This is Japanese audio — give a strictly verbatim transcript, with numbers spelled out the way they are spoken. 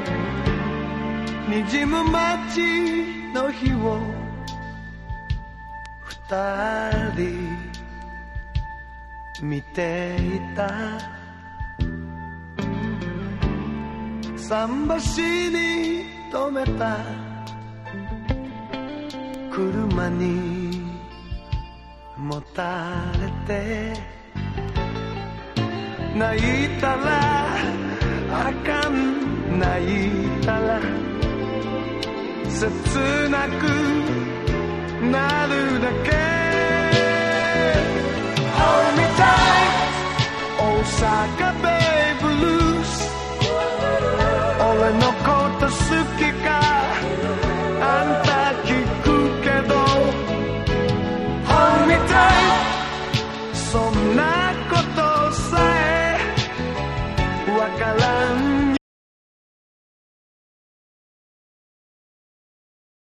滲む街の日を二人見ていた。桟橋に止めた車にもたれて、泣いたらあかん、泣いたら切なくなるだけ。 Hold me tight 大阪ベイブルース、俺のこと好きかあんた聞くけど Hold me tight そんなことさえわからん